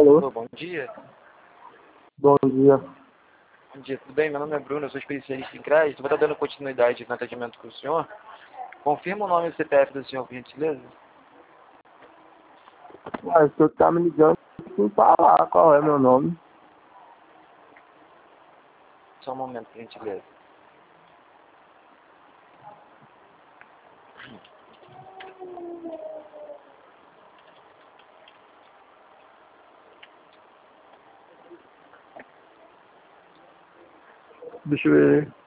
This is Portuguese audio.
Alô, bom dia. Bom dia. Bom dia, tudo bem? Meu nome é Bruno, eu sou especialista em crédito. Vou estar dando continuidade no atendimento com o senhor. Confirma o nome e o CPF do senhor, por gentileza? Mas o senhor tá me ligando sem falar qual é meu nome. Só um momento, por gentileza. Deixa eu ver.